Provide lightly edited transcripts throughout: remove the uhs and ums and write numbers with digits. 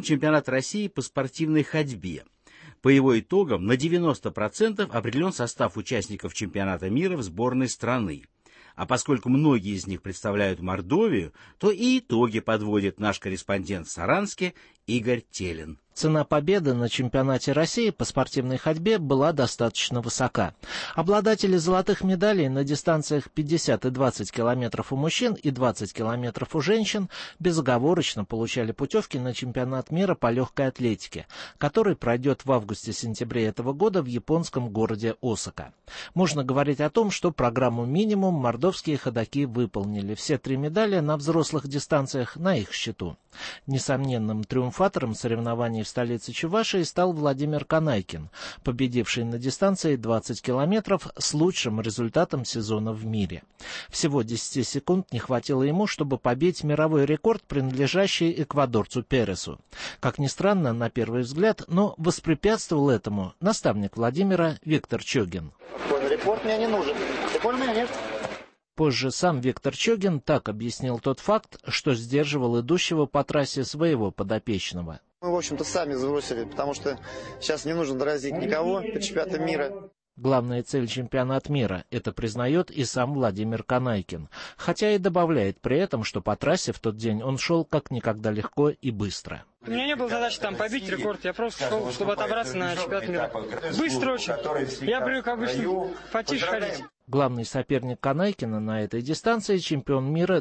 чемпионат России по спортивной ходьбе. По его итогам на 90% определен состав участников чемпионата мира в сборной страны. А поскольку многие из них представляют Мордовию, то и итоги подводит наш корреспондент в Саранске Игорь Телин. Цена победы на чемпионате России по спортивной ходьбе была достаточно высока. Обладатели золотых медалей на дистанциях 50 и 20 километров у мужчин и 20 километров у женщин безоговорочно получали путевки на чемпионат мира по легкой атлетике, который пройдет в августе-сентябре этого года в японском городе Осака. Можно говорить о том, что программу минимум мордовские ходоки выполнили. Все 3 медали на взрослых дистанциях на их счету. Несомненным триумфатором соревнований в столице Чувашии стал Владимир Канайкин, победивший на дистанции 20 километров с лучшим результатом сезона в мире. Всего 10 секунд не хватило ему, чтобы побить мировой рекорд, принадлежащий эквадорцу Пересу. Как ни странно, на первый взгляд, но воспрепятствовал этому наставник Владимира Виктор Чогин. Рекорд мне не нужен. Рекорд у меня нет. Позже сам Виктор Чогин так объяснил тот факт, что сдерживал идущего по трассе своего подопечного. Мы, в общем-то, сами сбросили, потому что сейчас не нужно дразнить никого перед чемпионатом мира. Главная цель чемпионат мира – это признает и сам Владимир Канайкин, хотя и добавляет при этом, что по трассе в тот день он шел как никогда легко и быстро. У меня не было задачи там побить рекорд, я просто шел, чтобы отобраться на чемпионат мира. Быстро очень. Я привык обычно потише ходить. Главный соперник Канайкина на этой дистанции – чемпион мира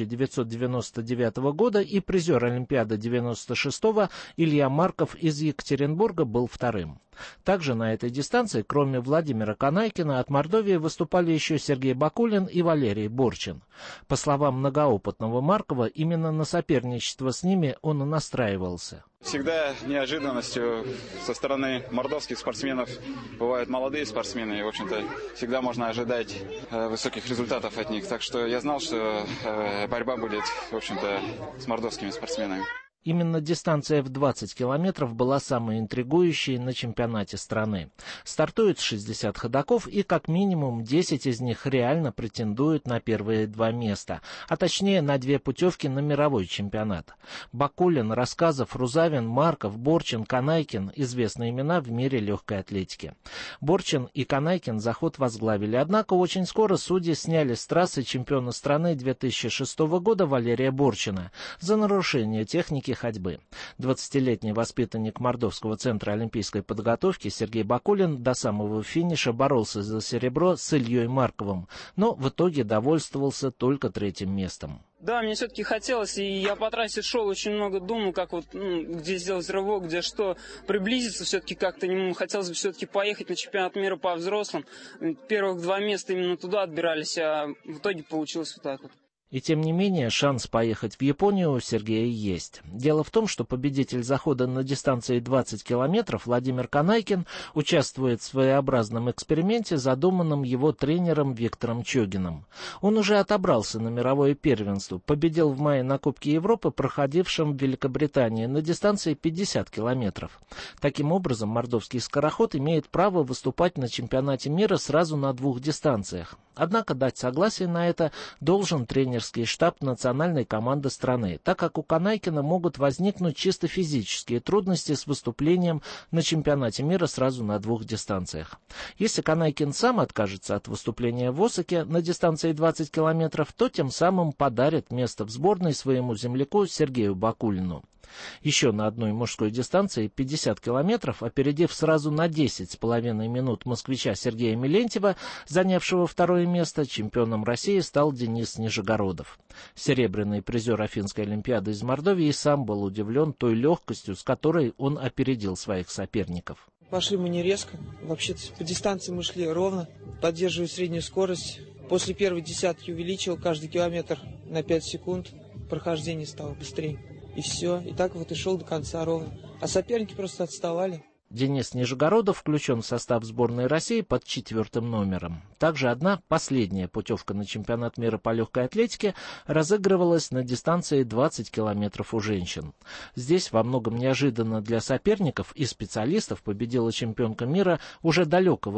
1999 года и призер Олимпиады 96-го Илья Марков из Екатеринбурга был вторым. Также на этой дистанции, кроме Владимира Канайкина, от Мордовии выступали еще Сергей Бакулин и Валерий Борчин. По словам многоопытного Маркова, именно на соперничество с ними он и настраивался. Всегда неожиданностью со стороны мордовских спортсменов бывают молодые спортсмены, и, в общем-то, всегда можно ожидать высоких результатов от них. Так что я знал, что борьба будет, в общем-то, с мордовскими спортсменами. Именно дистанция в 20 километров была самой интригующей на чемпионате страны. Стартует 60 ходоков, и как минимум 10 из них реально претендуют на первые 2 места, а точнее на 2 путевки на мировой чемпионат. Бакулин, Рассказов, Рузавин, Марков, Борчин, Канайкин – известные имена в мире легкой атлетики. Борчин и Канайкин заход возглавили, однако очень скоро судьи сняли с трассы чемпиона страны 2006 года Валерия Борчина за нарушение техники ходьбы. 20-летний воспитанник Мордовского центра олимпийской подготовки Сергей Бакулин до самого финиша боролся за серебро с Ильей Марковым, но в итоге довольствовался только 3-м местом. Да, мне все-таки хотелось, и я по трассе шел, очень много думал, как вот, где сделать рывок, где что, приблизиться все-таки как-то не мог. Хотелось бы все-таки поехать на чемпионат мира по взрослым. Первых 2 места именно туда отбирались, а в итоге получилось вот так вот. И тем не менее, шанс поехать в Японию у Сергея есть. Дело в том, что победитель захода на дистанции 20 километров Владимир Канайкин участвует в своеобразном эксперименте, задуманном его тренером Виктором Чогиным. Он уже отобрался на мировое первенство, победил в мае на Кубке Европы, проходившем в Великобритании, на дистанции 50 километров. Таким образом, мордовский скороход имеет право выступать на чемпионате мира сразу на 2 дистанциях. Однако дать согласие на это должен тренерский штаб национальной команды страны, так как у Канайкина могут возникнуть чисто физические трудности с выступлением на чемпионате мира сразу на 2 дистанциях. Если Канайкин сам откажется от выступления в Осаке на дистанции 20 километров, то тем самым подарит место в сборной своему земляку Сергею Бакулину. Еще на одной мужской дистанции 50 километров, опередив сразу на 10,5 минут москвича Сергея Милентьева, занявшего 2-е место, чемпионом России стал Денис Нижегородов. Серебряный призер Афинской олимпиады из Мордовии сам был удивлен той легкостью, с которой он опередил своих соперников. Пошли мы не резко. Вообще-то по дистанции мы шли ровно, поддерживая среднюю скорость. После первой десятки увеличил каждый километр на 5 секунд. Прохождение стало быстрее. И все. И так вот и шел до конца ровно. А соперники просто отставали. Денис Нижегородов включен в состав сборной России под 4-м номером. Также одна последняя путевка на чемпионат мира по легкой атлетике разыгрывалась на дистанции 20 километров у женщин. Здесь во многом неожиданно для соперников и специалистов победила чемпионка мира уже далекого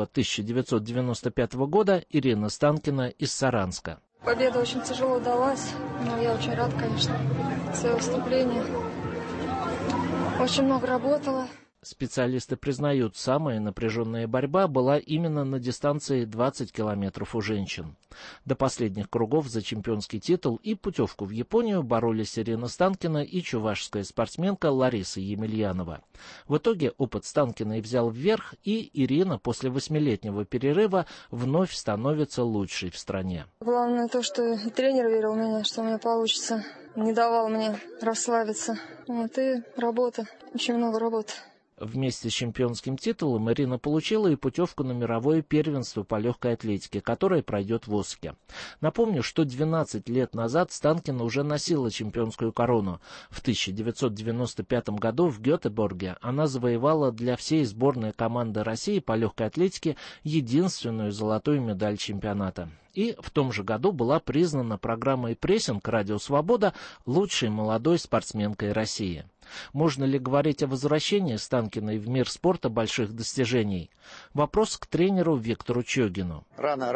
1995 года Ирина Станкина из Саранска. Победа очень тяжело далась, но я очень рад, конечно, свое выступление. Очень много работала. Специалисты признают, самая напряженная борьба была именно на дистанции 20 километров у женщин. До последних кругов за чемпионский титул и путевку в Японию боролись Ирина Станкина и чувашская спортсменка Лариса Емельянова. В итоге опыт Станкиной взял вверх, и Ирина после 8-летнего перерыва вновь становится лучшей в стране. Главное то, что тренер верил в меня, что у меня получится, не давал мне расслабиться. Вот и работа, очень много работы. Вместе с чемпионским титулом Ирина получила и путевку на мировое первенство по легкой атлетике, которое пройдет в Осаке. Напомню, что 12 лет назад Станкина уже носила чемпионскую корону. В 1995 году в Гетеборге она завоевала для всей сборной команды России по легкой атлетике единственную золотую медаль чемпионата. И в том же году была признана программой «Прессинг» «Радио Свобода» лучшей молодой спортсменкой России. Можно ли говорить о возвращении Станкиной в мир спорта больших достижений? Вопрос к тренеру Виктору Чогину. Рано.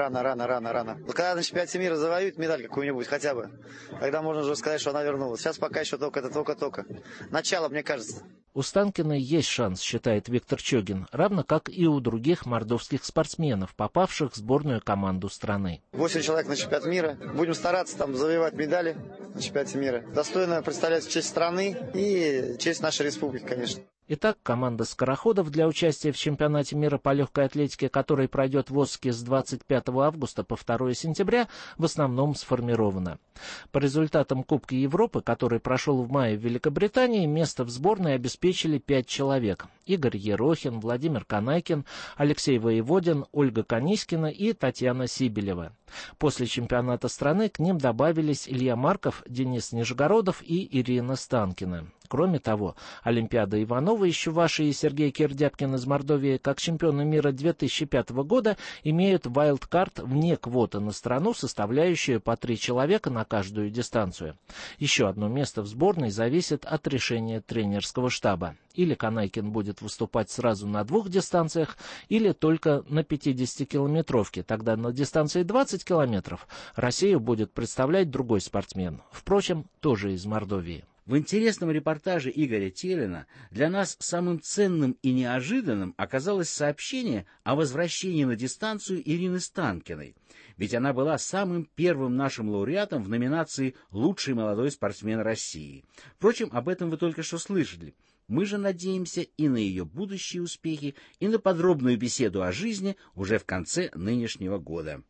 Когда на чемпионате мира завоюет медаль какую-нибудь хотя бы, тогда можно уже сказать, что она вернулась. Сейчас пока еще только. Начало, мне кажется. У Станкиной есть шанс, считает Виктор Чогин, равно как и у других мордовских спортсменов, попавших в сборную команду страны. 8 человек на чемпионат мира. Будем стараться там завоевать медали на чемпионате мира. Достойно представлять честь страны и честь нашей республики, конечно. Итак, команда скороходов для участия в чемпионате мира по легкой атлетике, который пройдет в Осаке с 25 августа по 2 сентября, в основном сформирована. По результатам Кубка Европы, который прошел в мае в Великобритании, место в сборной обеспечили 5 человек. Игорь Ерохин, Владимир Канайкин, Алексей Воеводин, Ольга Канискина и Татьяна Сибелева. После чемпионата страны к ним добавились Илья Марков, Денис Нижегородов и Ирина Станкина. Кроме того, Олимпиада Иванова из Чувашии и Сергей Кирдяпкин из Мордовии, как чемпионы мира 2005 года, имеют вайлдкарт вне квоты на страну, составляющую по 3 человека на каждую дистанцию. Еще одно место в сборной зависит от решения тренерского штаба. Или Канайкин будет выступать сразу на 2 дистанциях, или только на 50-километровке. Тогда на дистанции 20 километров Россию будет представлять другой спортсмен. Впрочем, тоже из Мордовии. В интересном репортаже Игоря Телина для нас самым ценным и неожиданным оказалось сообщение о возвращении на дистанцию Ирины Станкиной. Ведь она была самым первым нашим лауреатом в номинации «Лучший молодой спортсмен России». Впрочем, об этом вы только что слышали. Мы же надеемся и на ее будущие успехи, и на подробную беседу о жизни уже в конце нынешнего года.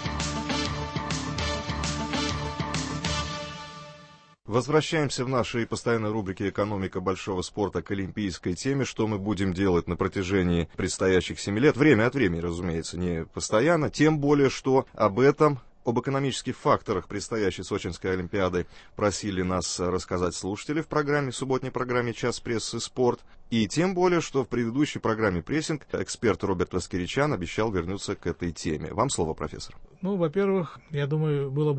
Возвращаемся в нашей постоянной рубрике «Экономика большого спорта» к олимпийской теме. Что мы будем делать на протяжении предстоящих 7 лет? Время от времени, разумеется, не постоянно. Тем более, что об экономических факторах предстоящей Сочинской Олимпиады просили нас рассказать слушатели в субботней программе «Час прессы. Спорт». И тем более, что в предыдущей программе «Прессинг» эксперт Роберт Ласкиричян обещал вернуться к этой теме. Вам слово, профессор. Во-первых, я думаю, было